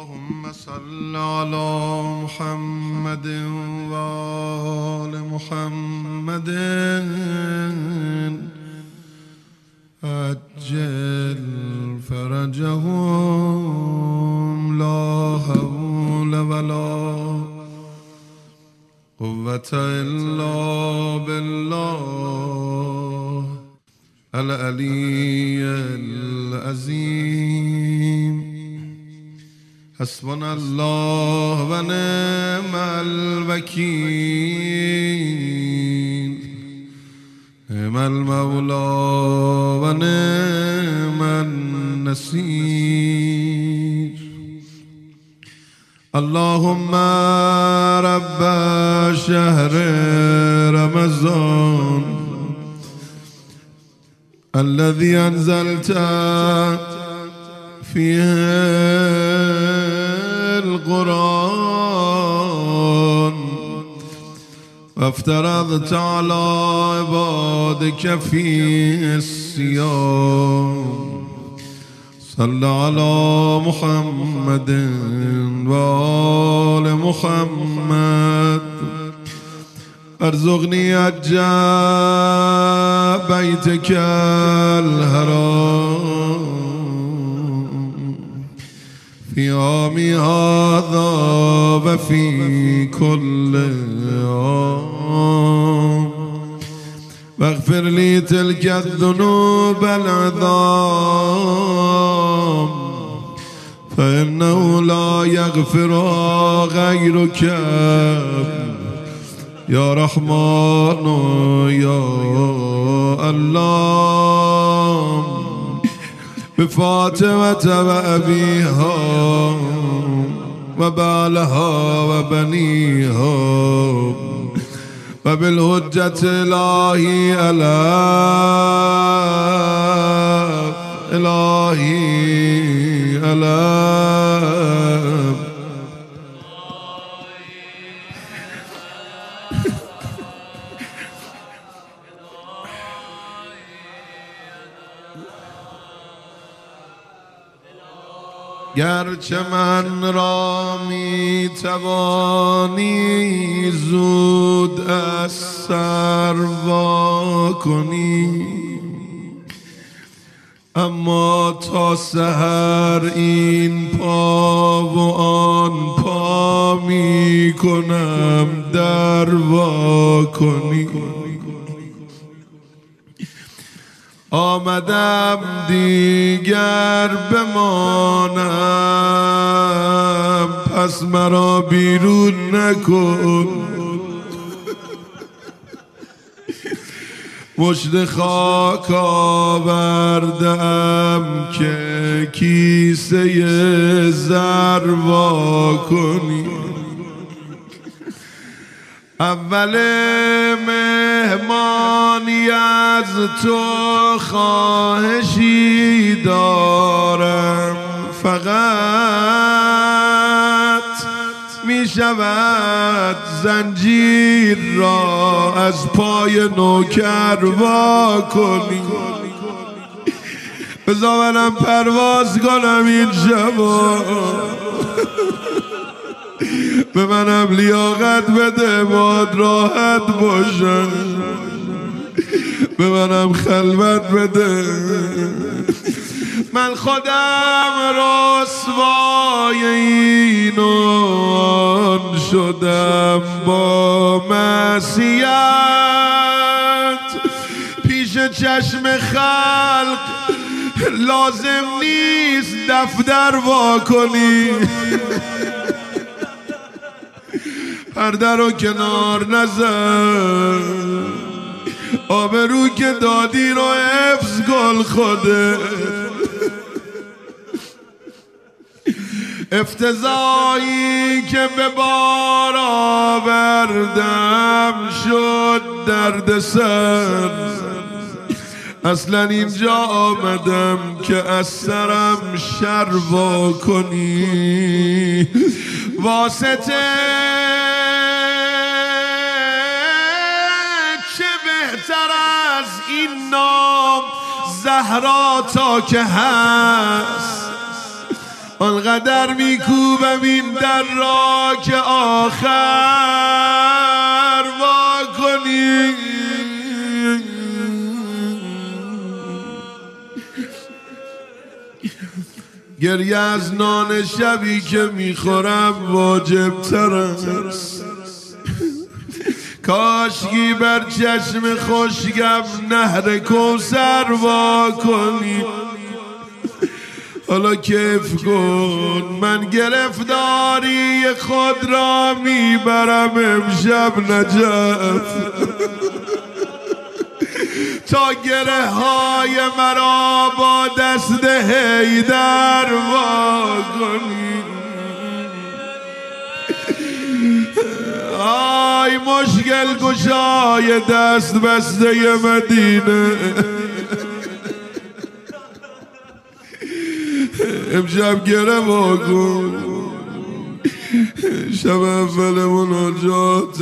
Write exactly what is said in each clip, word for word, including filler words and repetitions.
اللهم صل على محمد وآل محمد عجل فرجهم لا حول ولا قوة إلا بالله العلي العظيم. حسبنا الله ونعم الوكيل، نعم المولى ونعم النصير. اللهم رب شهر رمضان الذي أنزلت فيه القرآن وافترضت على عبادك فيه الصيام، صل على محمد وآل محمد. ارزقني حج بيتك الحرام في عامي هذا وفي كل عام، واغفر لي تلك الذنوب العظام، فإنه لا يغفرها غيرك يا رحمن يا الله. بفاطمة وأبيها وبالها وبنيها وبالحجة الإلهي ألا إلهي ألا گرچه من را می توانی زود از سر وا کنی، اما تا سحر این پا و آن پا می کنم در وا کنی. آمدم دیگر بمانم، پس مرا بیرون نکن. مشت خاک آوردم که کیسه زر وا کنی. اول مهمانی از تو خواهشی دارم، فقط می شود زنجیر را از پای نوکر وا کنی. بذار منم پرواز کنم این شبا، به منم لیاقت بده باد راحت باشم، به منم خلوت بده. من خودم رسوای این و آن شدم با معصیت، پیش چشم خلق لازم نیست دفتر وا کنی. پرده رو کنار نزن، آبرو که دادی رو حفظ کن خودت. افتضاحی که به بار آوردم شد درد سر، اصلا اینجا آمدم که از سرم شر وا کنی. واسطه چه بهتر از این نام زهرا تا که هست، آنقدر میکوبم این در را که آخر وا کنی. گریه از نان شبی که میخورم واجب تر است. کاشکی بر چشم خشکم نهر کوثر وا کنی. حالا کیف کن، من گرفتاری خود را میبرم امشب نجف. تا گره های مرا با دست حیدر وا کنی. آی مشکل گشای دست بسته مدینه، امشب گره وا کن. شب اول مناجات،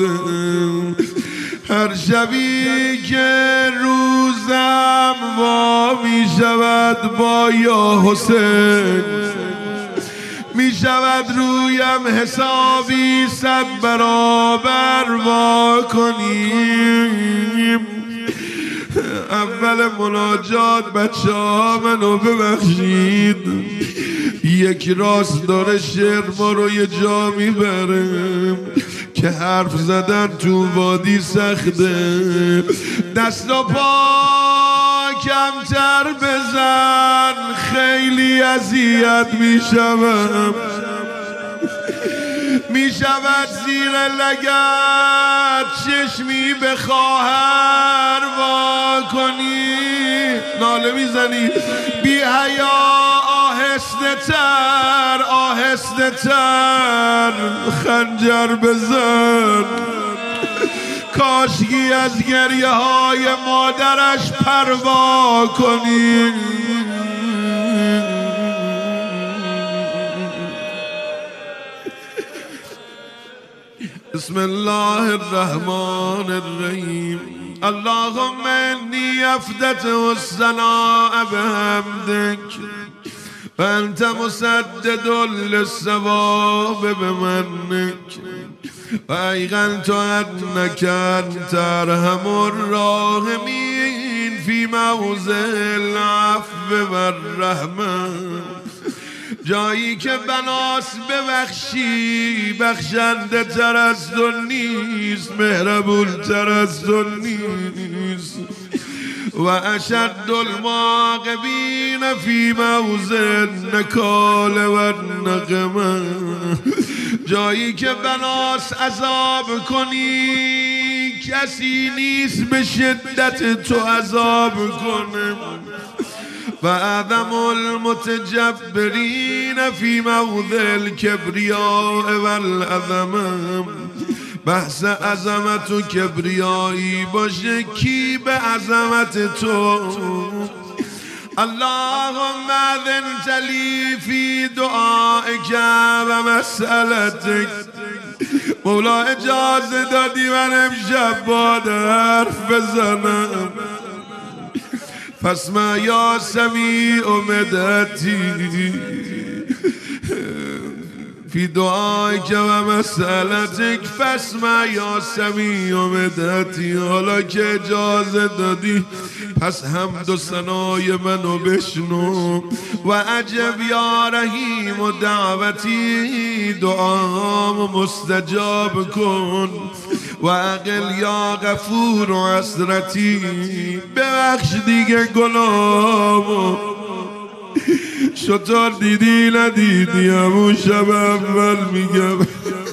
هر شبی که روزم وا می شود با یا حسین، می شود رویم حسابی صد برابر وا کنیم. اول مناجات بچه ها منو ببخشید، یک راست داره شعر ما رو یه جا میبره که حرف زدن تو وادی سخته. دست و پا کمتر بزن، خیلی اذیت میشم. میشود زیر لگد چشمی به خواهر وا کنی. ناله میزنی بی حیا، آهسته تر آهسته تر خنجر بزن. کاشکی از گریه های مادرش پروا کنی. بسم الله الرحمن الرحیم. اللهم انی افتتح الثناء بحمدک و انت مسدد للصواب بمنک و ایقنت انک انت ارحم الراحمین فی موضع العفو والرحمة. جایی که بناس ببخشی بخشنده تر از تو نیست، مهربون تر از تو نیست. و اشد المعاقبین فی موضع النکال و النقمه. جایی که بناس عذاب کنی کسی نیست به شدت تو عذاب کنه. و اعظم المتجبرین فی موضع الکبریاء والعظمه. بحث عظمت و کبریایی باشه کی به عظمت تو. اللهم اذنت لی فی دعائک و مسئلتک. مولا اجازه دادی من امشب باد حرف بزنم. فاسمع یا سمیع مدتی فی دعایک و مسئلتک. فاسمع یا سمیع مدتی. حالا که اجازه دادی پس حمد و ثنای منو بشنو. و عجب یا رحیم و دعوتی، دعام مستجاب کن. و عقل یا غفور و حسرتی، ببخش دیگه گناهامو. شطور دیدی ندیدی همون شب اول میگم.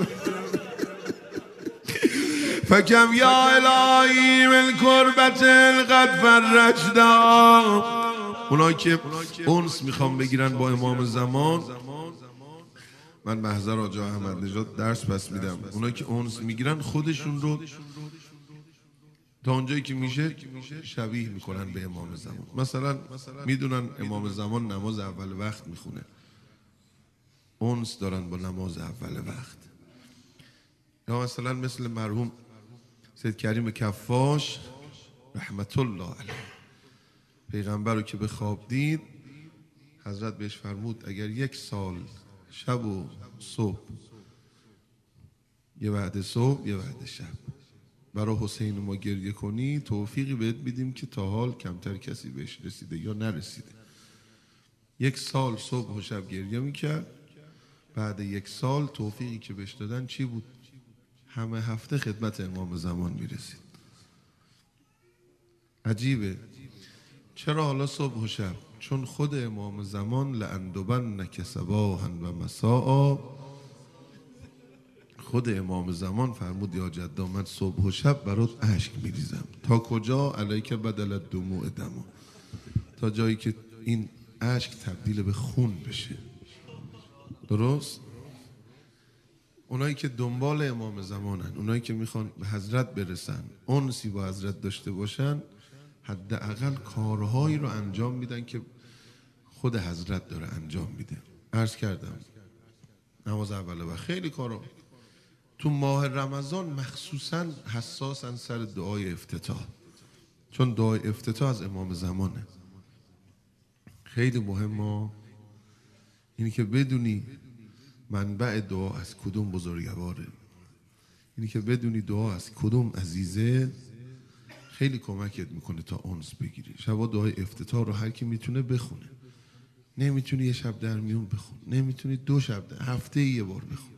فکم یا الهی من کربت قد فرجنا. اونایی که انس میخوام بگیرن با امام زمان، من محضر آجا احمد نژاد درس پس میدم. اونایی که انس میگیرن خودشون رو تا اونجایی که میشه شبیه میکنن به امام زمان. مثلا میدونن امام زمان نماز اول وقت میخونه، انس دارن با نماز اول وقت. یا مثلا مثل مرحوم سید کریم کفاش رحمت الله علیه، پیغمبر رو که به خواب دید حضرت بهش فرمود اگر یک سال شب و صبح، یه وعده صبح یه وعده شب. برای حسین ما گریه کنی توفیقی بهت میدیم که تا حال کمتر کسی بهش رسیده یا نرسیده. یک سال صبح و شب گریه میکرد، بعد یک سال توفیقی که بهش دادن چی بود؟ همه هفته خدمت امام زمان میرسید. عجیبه. چرا حالا صبح و شب؟ چون خود امام زمان لأندبنک صباحا و مساء، خود امام زمان فرمود یا جدا من صبح و شب برات اشک میریزم. تا کجا؟ علیک بدل الدموع دما، تا جایی که این اشک تبدیل به خون بشه. درست؟ اونایی که دنبال امام زمانن، اونایی که میخوان به حضرت برسن، انسی با حضرت داشته باشن، حداقل کارهایی رو انجام میدن که خود حضرت داره انجام میده. عرض کردم نماز اوله و خیلی کارا. تو ماه رمضان مخصوصا حساسن سر دعای افتتاح، چون دعای افتتاح از امام زمانه. خیلی مهمه اینی که بدونی منبع دعا از کدوم بزرگواره، اینی که بدونی دعا از کدوم عزیزه، خیلی کمکت میکنه تا انس بگیری. شبا دعای افتتاح رو هر کی میتونه بخونه. نمیتونی یه شب در میون بخون، نمیتونی دو شب در هفته یه بار بخون،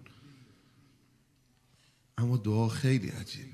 اما دعا خیلی عجیبه.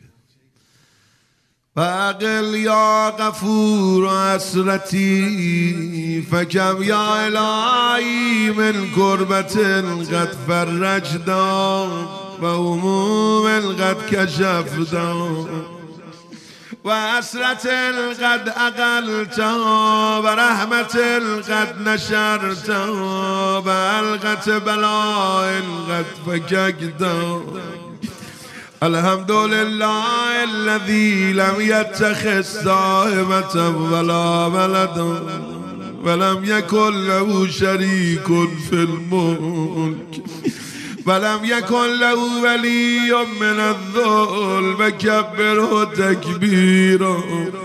فاقل یا غفور اسرتی فکم یا الهی من کربت قد فرجدا و هموم قد کشفدا و اسرت قد اقلتا و رحمت قد نشرتا و علقت بلاء قد فککتا. الحمد لله الذي لم يتخذ صاحبة ولا ولدا ولم يكن له شريك في الملك ولم يكن له ولي من الذل وكبره تكبيرا.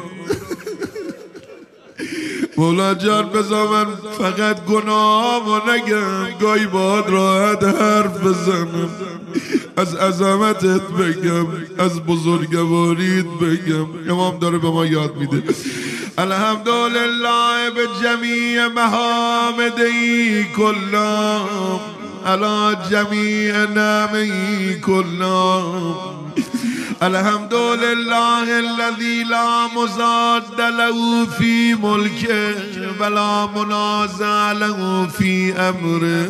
مولا جان بذار من فقط گناهامو نگم، گاهی باهات راحت حرف بزنم، از عظمتت بگم، از بزرگواریت بگم. امام داره به ما یاد میده. الحمدلله به جمیع محامدی کلام علی جمیع نعمه کلام. الحمد لله الذي لا مضاد له في ملكه ولا منازع له في امره.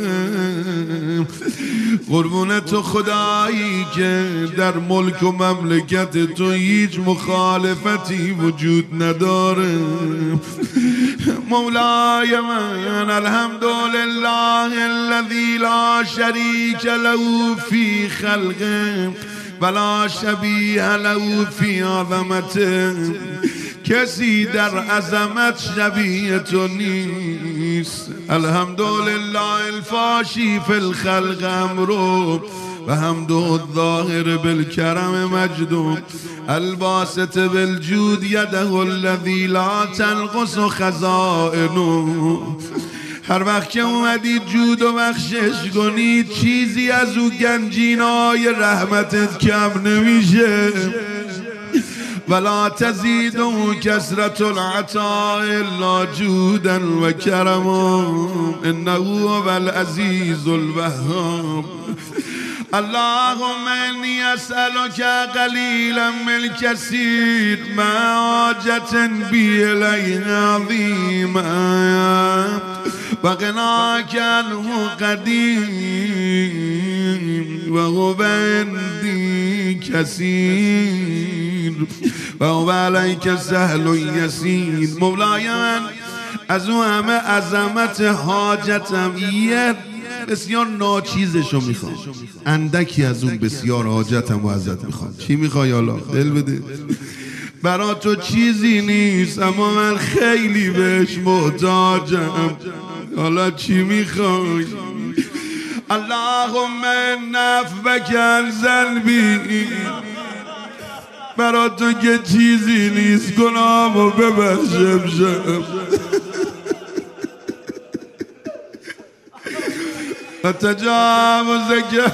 قربون تو خدایی که در ملک و مملکت تو هیچ مخالفتی وجود نداره. مولای من الحمد لله الذي لا شريك له في خلقه ولا شبیه له فی عظمته. کسی در عظمت شبیه تو نیست. الحمدلله الفاشی فی الخلق امرو و حمد الظاهر بالکرم مجدو الباسط بالجود یده الذی لا تنقص خزائنه. هر وقت که اومدید جود و بخشش کنید چیزی از او گنجینای رحمتت کم نمیشه. ولا تزید کثرت العطاء الا جودا و کرما انه هو العزیز الوهاب. اللهم انی اسألک قلیلا من کثیر ما حاجة بی الیه عظیما و غناک عنه قدیم و هو عندی کثیر و هو علیک سهل و یسیر. مولای من از او همه عظمت حاجتم یه بسیار ناچیزشو میخوام، اندکی از اون بسیار حاجتم و ازت میخوام. چی میخوای حالا؟ دل بده. برا تو چیزی نیست اما من خیلی بهش محتاجم. حالا چی میخوای؟ اللهم نفبک عن ذنبی. برا تو که چیزی نیست گناهمو ببخشم شم. و تجاوزك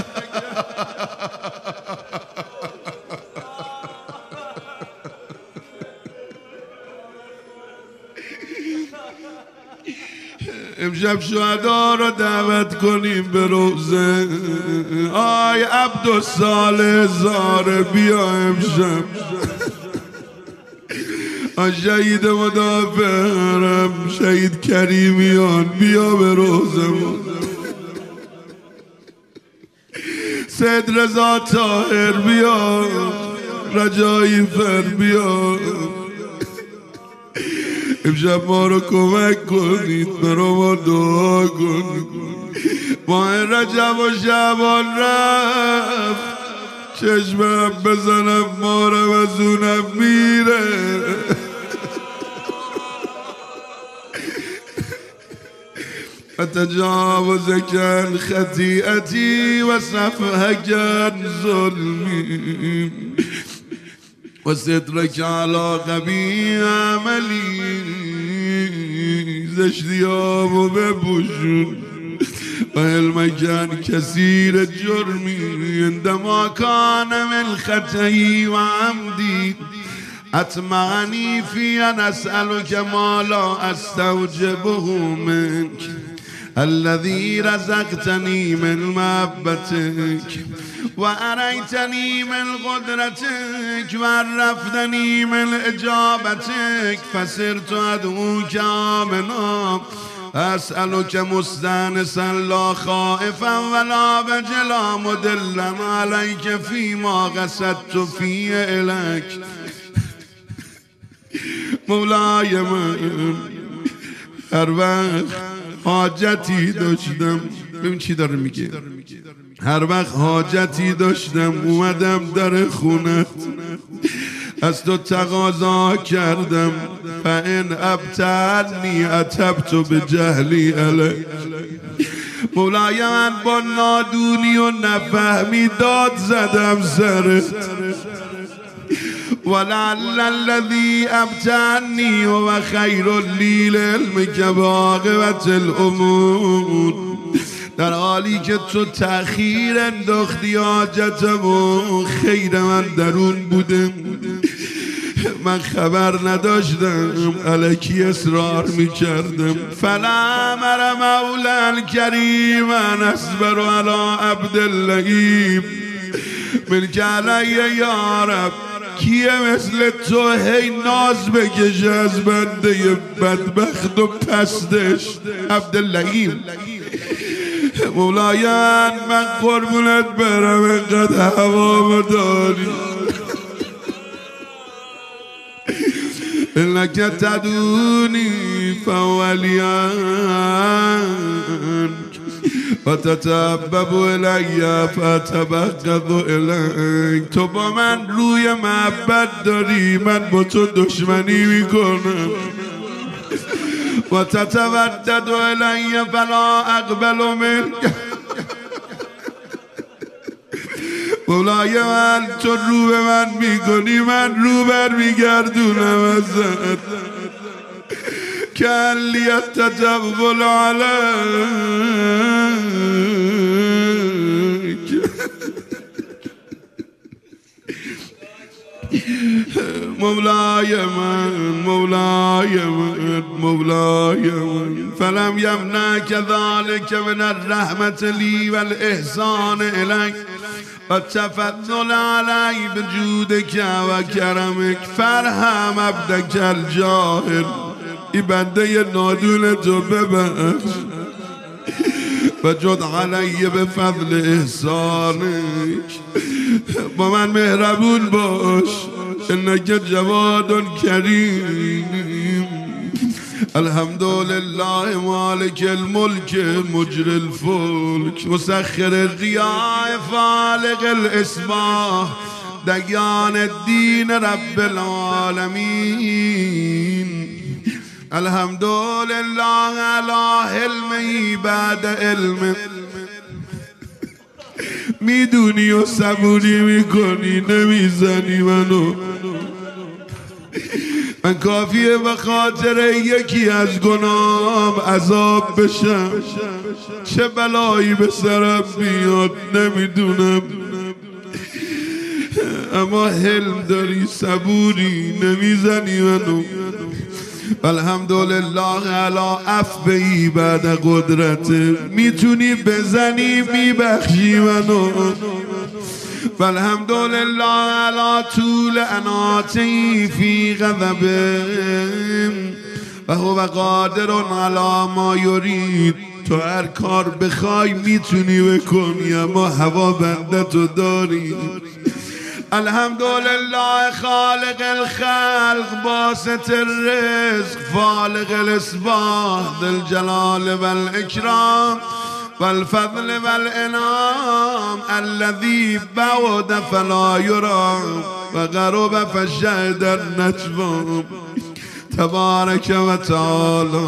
امشب شهدا رو دعوت کنیم به روزه. آی عبدالصالح زاره بیا امشب. آی شهید مدافع حرم شهید کریمیان بیا به روزه. سید رضا طاهر بیا، رجایی فر بیا. امشب ما رو کمک کنید، برا ما دعا کنید. ماه رجب و شعبان رفت، چشمم بزنم مارم از اونم میره. و تجاوزك عن خطيئتي وصفحك عن ظلمي وسترك على قبيح عملي. زشتيامو بپوشون و علمك عن كثير جرمي عندما كان من خطئي وعمدي أطمعني في أن أسألك ما لا أستوجبه منك الذي رزقتني من محبتك وأريتني من قدرتك وعرفتني من إجابتك فصرت أدعوك آمنا أسألك مستانسا لا خائفا ولا وجلا مدلا عليك فيما قصدت فيه إليك. مولای من هر وقت حاجتی داشتم، ببین چی داره میگه، هر وقت حاجتی داشتم اومدم در خونت از تو تقاضا کردم فان ابتعنی اتبت به جهلی علی. مولای من با نادونی و نفهمی داد زدم سرت ولعل الذي ابتعني هو خير لي لعلمك وعاقبة الامور. در حالی که تو تأخیر انداختی حاجتم و خیر من درون بوده، من خبر نداشتم، الکی اصرار میکردم. فلا امر مولا کریما اصبر علی عبد اللئیم منک علی یا رب. کیه مثل تو هی ناز بکشه از بنده بدبخت و پستش عبداللهیم. مولایان من قربونت برم اینقدر هوا داری. انک تدونی فولیان و تتبب الی فتبغض الیک. تو با من روی محبت داری، من با تو دشمنی میکنم. و تتودد الی فلا اقبل منک. مولای من تو رو به من میکنی، من رو بر میگردونم ازت. کن لیتجول علیک. مولای من مولای من مولای من فلم یمنعک ذلک من الرحمة لی والاحسان الیک والتفضل علی بجودک و کرمک فرحم عبدک الجاهل. ای بنده نادون تو ببخش و جد علی به فضل احسانک. با من مهربون باش، انک جواد کریم. الحمدلله مالک الملک مجری الفلک مسخر الریاح فالق الاصباح دیان الدین رب العالمین. الحمدلله علی حلمه بعد علم. میدونی و صبوری میکنی، نمیزنی منو. من کافیه به خاطر یکی از گناهم عذاب بشم، چه بلایی به سرم بیاد نمیدونم، اما حلم داری، صبوری، نمیزنی منو. الحمدلله علی عفوی بعد قدرت، میتونی بزنی میبخشی منو. الحمدلله علی طول اناتی فی غضبه و هو قادر علی ما یرید. تو هر کار بخوای میتونی بکنی، اما هوا بنده تو داری. الحمدلله خالق الخلق باسط الرزق فالق الاصباح ذی الجلال والاکرام والفضل والانعام الذي بعد فلا يرى وقرب فشهد النجوى تبارک و تعالی.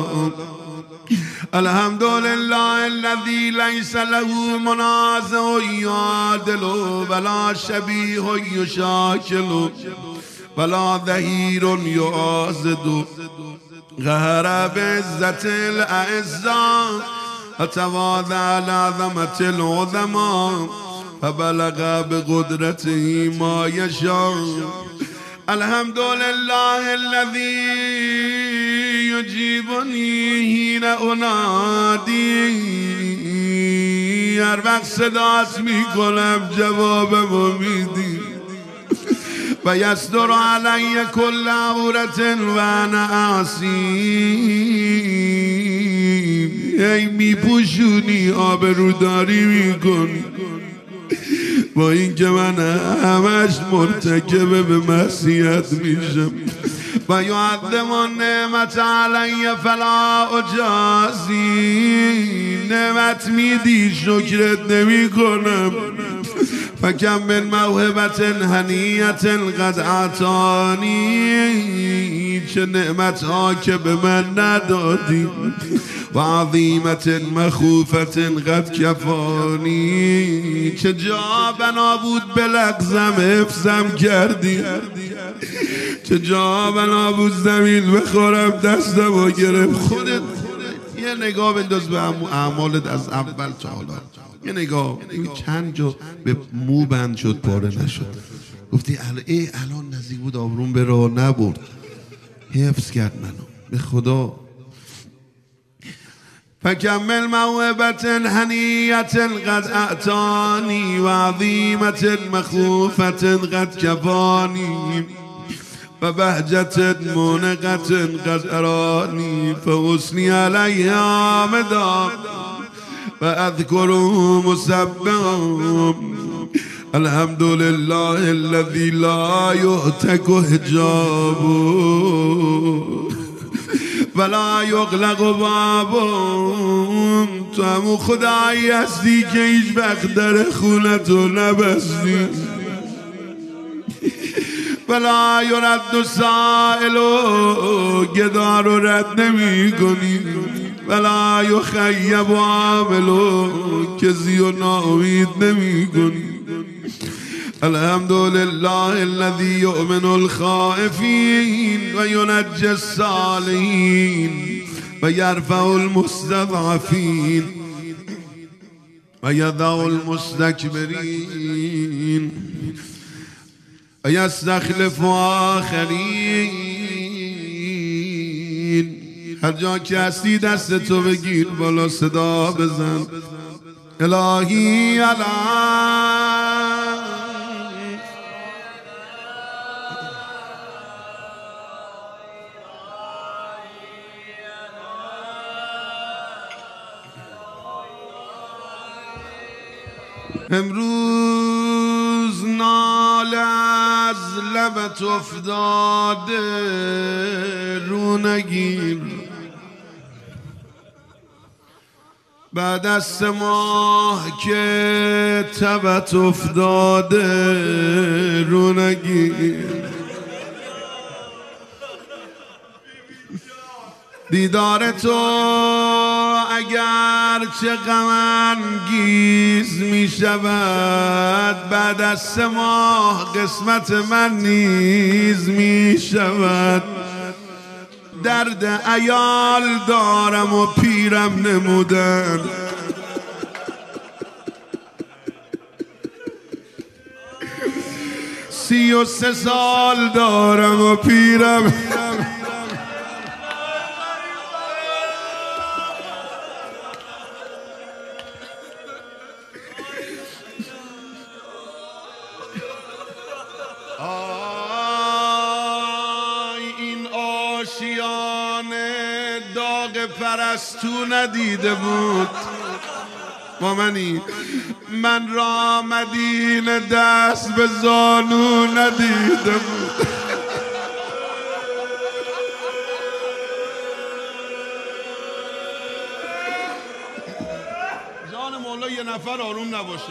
الحمد لله الذي ليس له منازع يعادل ولا شبيه يشاكل ولا ظهير يعاضد. قهر بعزة الأعزاء وتواضع لعظمة العظماء فبلغ بقدرته ما يشاء. الحمد لله الذي يجيبني حين انادی، هر وقت صدات میکنم جوابمو میدی. و یستر علی کل عورت و انا عصیم، ای میپوشونی آبروداری میکنی با اینکه من همش مرتکب به معصیت میشم. و یعظم النعمت علی فلا اجازی، نعمت میدی شکرت نمی کنم. فکم من موهبت هنیت قد اعطانی، چه نعمت ها که به من ندادی. و عظیمت مخوفت قد کفانی، چه جا بنا بود بلغزم حفظم کردی. چه جا بنا بود زمین بخورم دستم و گرفت. خودت یه نگاه بنداز به اعمالت از اول تا حالا، یه نگاه این چند جا به مو بند شد پاره نشد. گفتی ای الان نزدیک بود آبروم به راه نبرد، حفظ کرد منو به خدا. فکمل موهبت هنیت قد اعطانی و عظیمت مخوفت قد کفانی و بهجت منقت قد ارانی فحسنی علیها مدا و اذکره مسبحا. الحمد لله الذي لا يهتك حجابه ولا یغلق بابم. تو همون خدایی هستی که هیچ وقت در خونتو نبستی. ولا یرد سائل و گدا رو رد نمی کنی. ولا یخیب عامل و کسی و ناامید نمی کنی. الحمد لله الذي يؤمن الخائفين وينجي الصالحين ويرفع المستضعفين ويضع المستكبرين ويستخلف آخرين. هر جا که هستی دست تو بگیر بالا صدا بزن. الهی الان امروز ناله از لبت افتاده رو نگیر. بعد از سه ماه که تبت افتاده رو نگیر. دیدار تو اگر چه غم انگیز می شود، بعد از سه ماه قسمت من نیز می شود. درد عیال دارم و پیرم نمودن، سی و سه سال دارم و پیرم. داغ پرستو ندیده بود با منی، من را مدینه دست به زانو ندیده بود. جان مولا یه نفر آروم نباشه.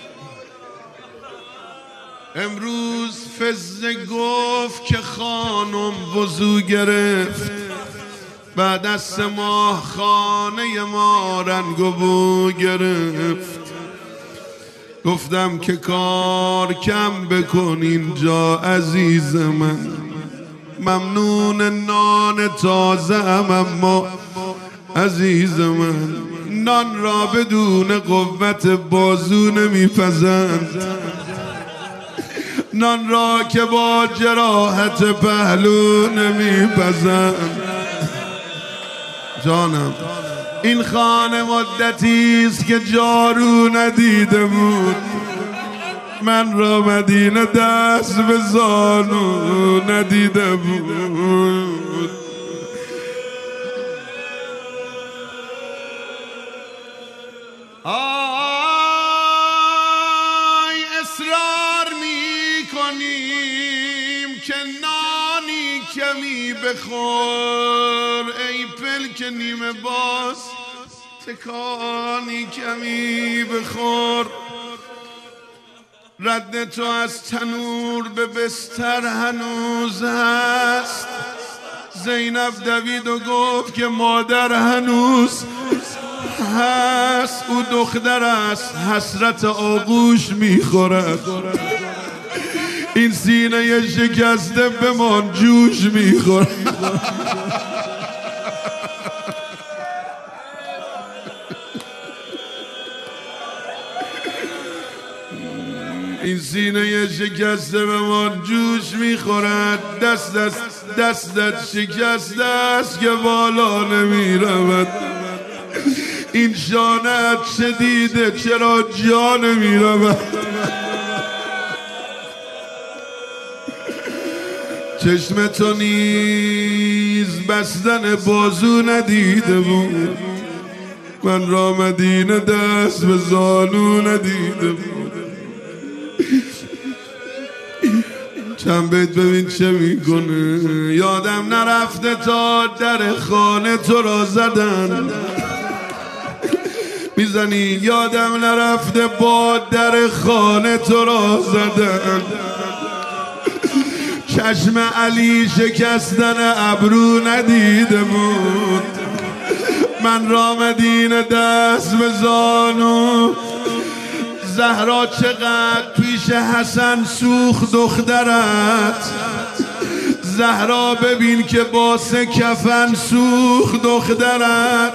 امروز فزه گفت که خانم وضو گرفت، بعد از سه ماه خانه ما رنگ و بو گرفت. گفتم که کار کم بکن اینجا عزیز من، ممنون نان تازه ام اما عزیز من نان را بدون قوت بازو نمیپزند، نان را که با جراحت پهلو نمیپزند. جانم این خانه مدتی است که جارو ندیده بود، من را مدینه دست به زانو ندیده بود. آی اصرار می کنیم که نانی کمی بخور، ای پلک نیمه باز تکانی کمی بخور. رد تو از تنور به بستر هنوز هست. زینب دوید و گفت که مادر هنوز هست، او دختر است حسرت آغوش میخورد، این سینه شکسته بمان جوش میخورد. این سینه شکسته بمان جوش میخورد. دست دست دستت شکسته است که بالا نمیرود، این شانت شدیده چرا جا نمیرود. چشم تو نیز بستن بازو ندیده بود، من را مدینه دست به زانو ندیده بود. چند بیت ببین چه میکنه. یادم نرفته تا در خانه تو را زدن میزنی، یادم نرفته با در خانه تو را زدن. چشم علی شکستن ابرو ندیده بود، من را مدینه دست به زانو. زهرا چقدر پیش حسن سوخت دخترت، زهرا ببین که باسه کفن سوخت دخترت.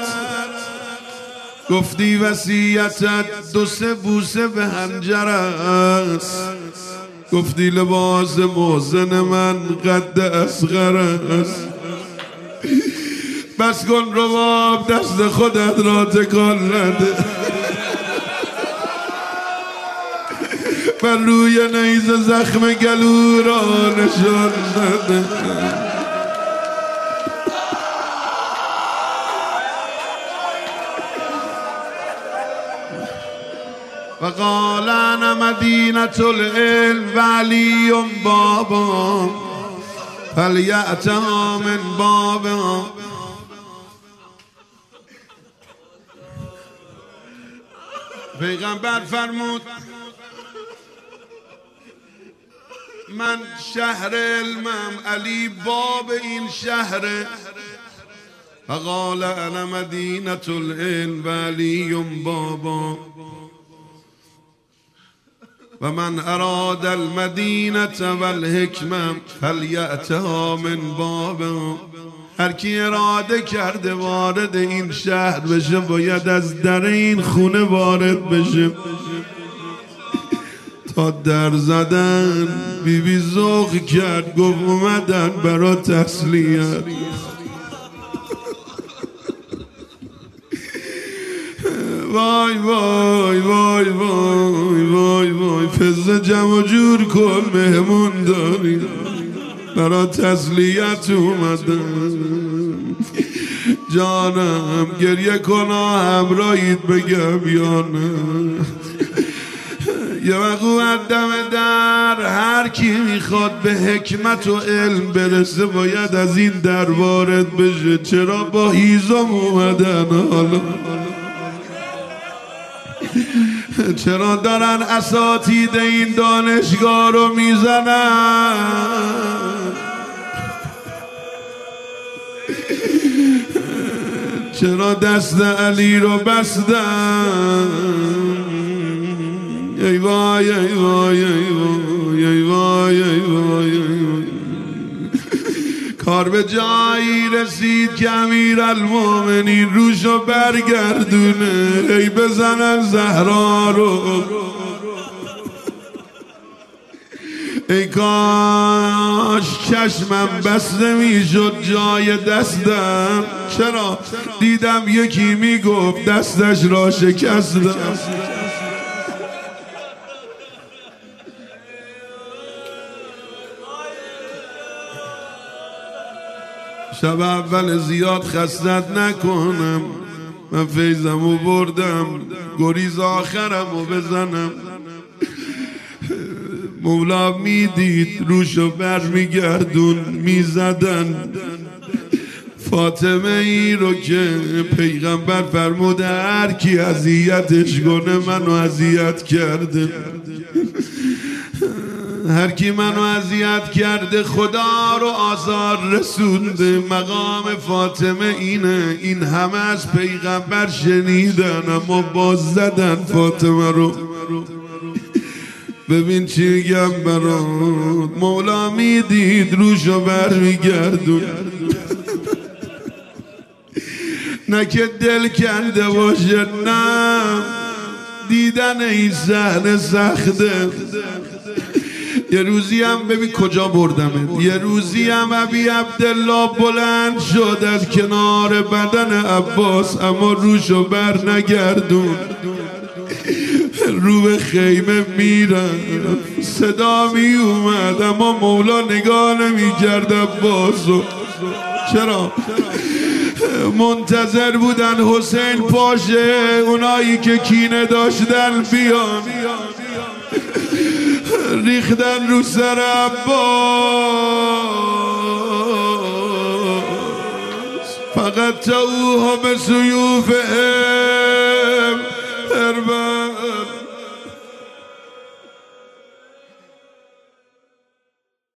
گفتی وصیتت دو سه بوسه به حنجر است، گفتی لباس محسن من قد اصغر است. بس کن رباب دست خودت را تکان نده، من روی نیزه زخم گلو را نشان نده. وقال انا مدینة العلم و علی بابا فلیأتها من بابا. پیغمبر فرمود من شهر علمم، علی باب این شهره. فقال انا مدینة العلم و علی بابا و من اراد المدینة و الحکمة فلیأتها من بابا. هر کی اراده کرده وارد این شهر بشه باید از در این خونه وارد بشه. تا در زدن بی بی ذوق کرد گفت اومدن برا تسلیت. وای وای وای وای وای وای فضل جمع جور کن مهمون داری برا تسلیت اومدن. جانم گریه کنا همراهیت بگم یا نه. یه وقت دم در هر کی میخواد به حکمت و علم برسه باید از این در وارد بشه. چرا با هیزم اومدن حالا؟ چرا دارن اساتید این دانشگاه رو میزنن؟ چرا دست علی رو بستن؟ ای وای ای وای ای وای ای وای ای وای ای وای. کار به جایی رسید که امیرالمومنین روشو برگردونه. ای بزنن زهرا رو. ای کاش چشمم بسته میشد جای دستم. چرا دیدم یکی میگفت دستش را شکستم. شب اول زیاد خستت نکنم، من فیضمو بردم گریز آخرمو بزنم. مولا میدید روشو بر میگردون میزدن فاطمه ای رو که پیغمبر فرموده هر کی اذیتش کنه منو اذیت کرده. هر کی منو اذیت کرده خدا رو آزار رسونده. مقام فاطمه اینه. این همه از پیغمبر شنیدن اما باز زدن فاطمه رو. ببین چی میگم برات. مولا میدید روشو بر میگردون نه که دل کنده باشه، نه دیدن این صحنه سخته. یه روزی هم ببین کجا بردمه. یه روزی هم ابی عبدالله بلند شد از کنار بدن عباس اما روشو بر نگردون. رو به خیمه میرن صدا می اومد اما مولا نگاه نمی کرد عباسو. چرا؟ منتظر بودن حسین پاشه اونایی که کینه داشتن بیان. ریختن رو سر عباس فقط توها به سیوفهم